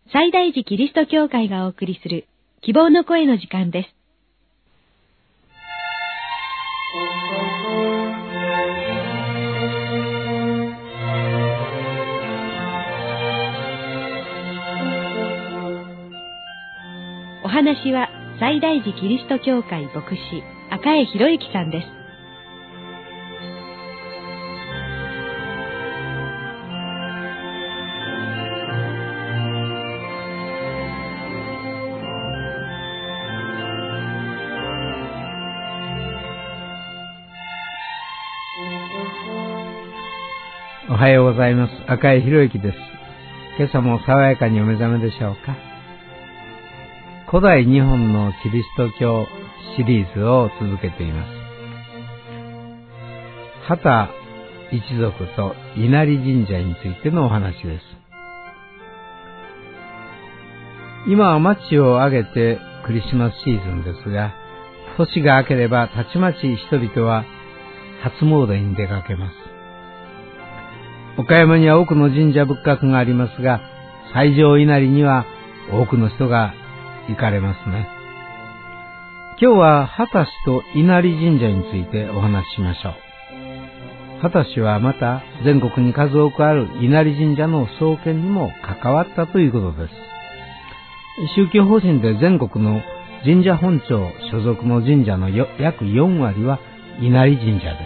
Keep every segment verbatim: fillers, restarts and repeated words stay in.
西大寺キリスト教会がお送りする希望の声の時間です。お話は西大寺キリスト教会牧師赤江博之さんです。 おはようございます。赤江博之です。今朝も爽やかにお目覚めでしょうか。古代日本のキリスト教シリーズを続けています。畑一族と稲荷神社についてのお話です。今は町を挙げてクリスマスシーズンですが、年が明ければたちまち人々は初詣に出かけます。岡山には多くの神社仏閣がありますが、最上稲荷には多くの人が行かれますね。今日は畑氏と稲荷神社についてお話ししましょう。畑氏はまた全国に数多くある稲荷神社の創建にも関わったということです。宗教法人で全国の神社本庁所属の神社の約よんわりは稲荷神社です。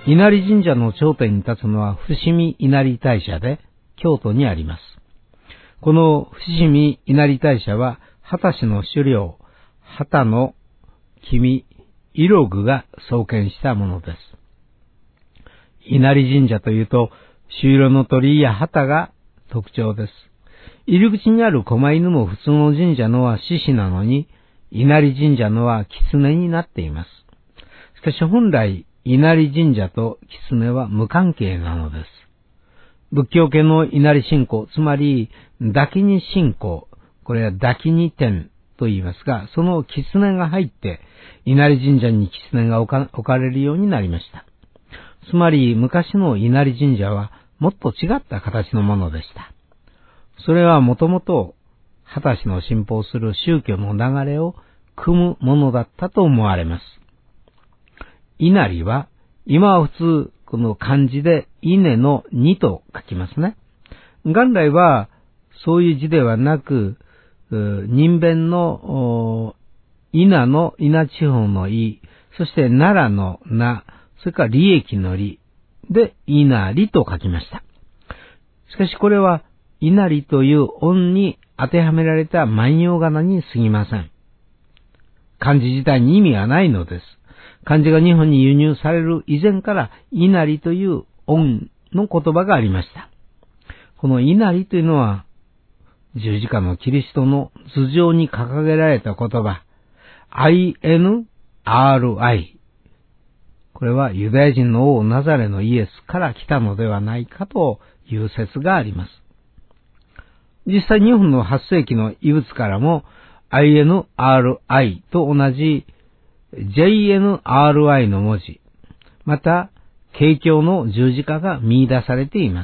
稲荷神社の頂点に立つのは伏見稲荷大社で京都にあります。この伏見稲荷大社は畑氏の首領畑の君伊呂具が創建したものです。稲荷神社というと朱色の鳥居や旗が特徴です。入り口にある狛犬も普通の神社のは獅子なのに、稲荷神社のは狐になっています。しかし本来稲荷神社と狐は無関係なのです。仏教系の稲荷信仰、つまり抱きに信仰、これは抱きに天と言いますが、その狐が入って稲荷神社に狐が置か、置かれるようになりました。つまり昔の稲荷神社はもっと違った形のものでした。それはもともと畑氏の信奉する宗教の流れを組むものだったと思われます。稲荷は今は普通この漢字で稲の荷と書きますね。元来はそういう字ではなく、人弁の稲の稲地方の伊、そして奈良の名、それから利益の利で稲荷と書きました。しかしこれは稲荷という音に当てはめられた万葉仮名に過ぎません。漢字自体に意味がないのです。漢字が日本に輸入される以前から稲荷という音の言葉がありました。この稲荷というのは十字架のキリストの頭上に掲げられた言葉 アイエヌアールアイ、 これはユダヤ人の王ナザレのイエスから来たのではないかという説があります。実際日本のはっせいきの遺物からも アイエヌアールアイ と同じジェイエヌアールアイ の文字、また、景況の十字架が見出されています。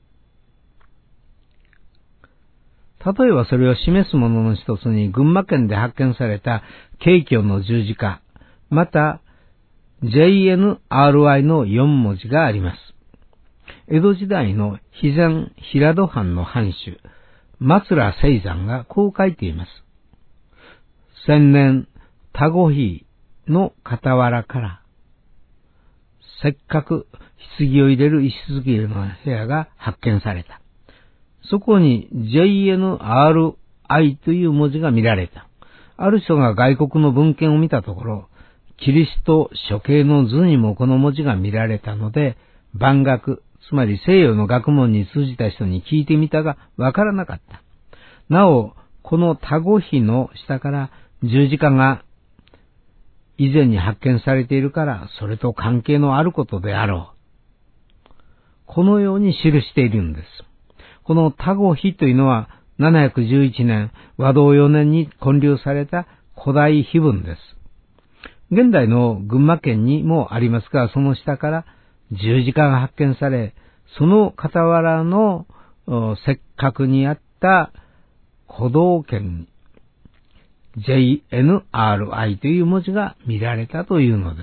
例えばそれを示すものの一つに、群馬県で発見された景況の十字架、また、ジェイエヌアールアイ のよんもじがあります。江戸時代の肥前平戸藩の藩主、松浦青山がこう書いています。千年、田子碑、の傍らから、せっかく棺を入れる石造りの部屋が発見された。そこに ジェイエヌアールアイ という文字が見られた。ある人が外国の文献を見たところ、キリスト処刑の図にもこの文字が見られたので、万学、つまり西洋の学問に通じた人に聞いてみたがわからなかった。なお、この田子碑の下から十字架が以前に発見されているから、それと関係のあることであろう。このように記しているんです。この田子碑というのは、ななひゃくじゅういちねん、和道よねんに建立された古代碑文です。現代の群馬県にもありますが、その下から十字架が発見され、その傍らの石閣にあっった鼓動圏に ジェイエヌアールアイ という文字が見られたというのです。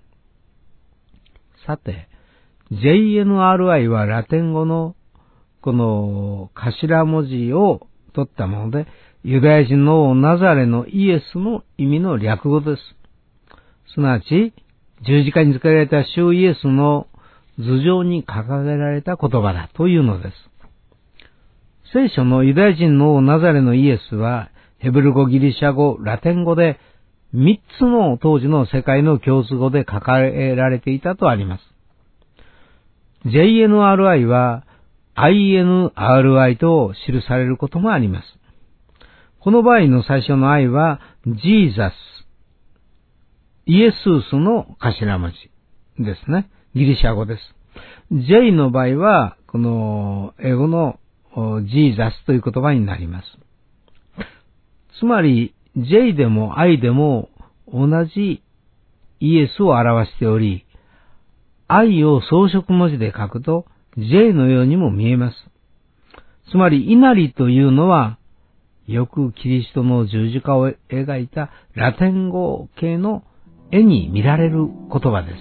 さて、ジェイエヌアールアイ はラテン語のこの頭文字を取ったもので、ユダヤ人のナザレのイエスの意味の略語です。すなわち、十字架につけられた主イエスの頭上に掲げられた言葉だというのです。聖書のユダヤ人のナザレのイエスは、ヘブル語、ギリシャ語、ラテン語で三つの当時の世界の共通語で書かれられていたとあります。ジェイエヌアールアイ は アイエヌアールアイ と記されることもあります。この場合の最初の I はジーザス、イエスースの頭文字ですね。ギリシャ語です。J の場合はこの英語のジーザスという言葉になります。つまり J でも I でも同じイエスを表しており、I を装飾文字で書くと J のようにも見えます。つまり稲荷というのはよくキリストの十字架を描いたラテン語系の絵に見られる言葉です。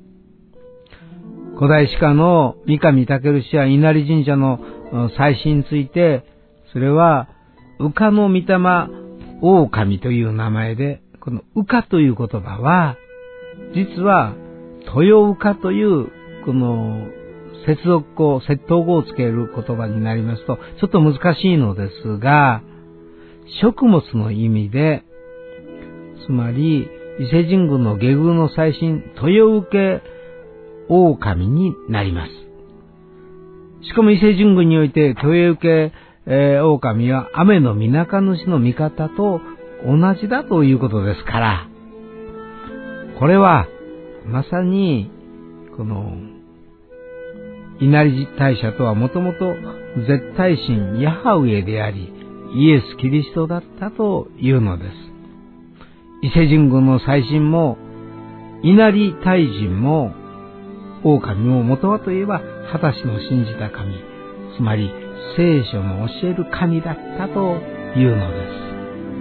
古代史家の三上武氏は稲荷神社の祭祀について、それは羽化の御霊狼という名前で、この羽化という言葉は実は豊羽化というこの接続語、接頭語をつける言葉になりますとちょっと難しいのですが、食物の意味で、つまり伊勢神宮の下宮の祭神豊受狼になります。しかも伊勢神宮において豊受、えー、狼は雨のみなか主の味方と同じだということですから、これはまさにこの稲荷大社とはもともと絶対神ヤハウェであり、イエス・キリストだったというのです。伊勢神宮の祭神も稲荷大神も狼も元はといえば果たしの信じた神、つまり聖書の教える神だったというのです。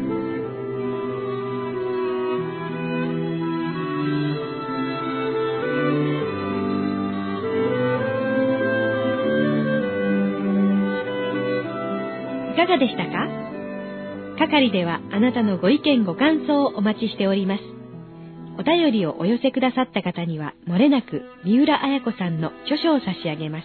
いかがでしたか？係ではあなたのご意見ご感想をお待ちしております。お便りをお寄せくださった方にはもれなく三浦綾子さんの著書を差し上げます。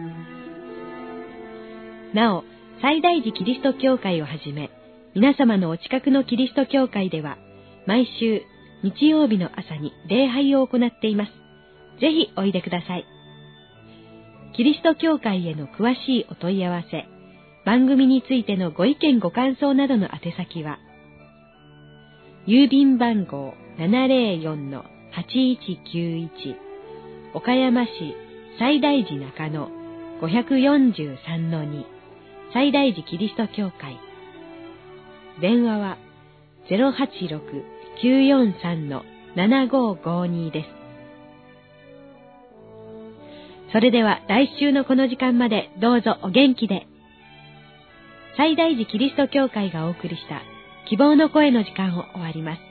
なお、西大寺キリスト教会をはじめ、皆様のお近くのキリスト教会では毎週日曜日の朝に礼拝を行っています。ぜひおいでください。キリスト教会への詳しいお問い合わせ、番組についてのご意見ご感想などの宛先は、郵便番号 ななぜろよんのはちいちきゅういち 岡山市西大寺中野 ごよんさんのに 西大寺キリスト教会。電話は ゼロはちろく きゅうよんさん ななごごに です。それでは来週のこの時間までどうぞお元気で。西大寺キリスト教会がお送りした希望の声の時間を終わります。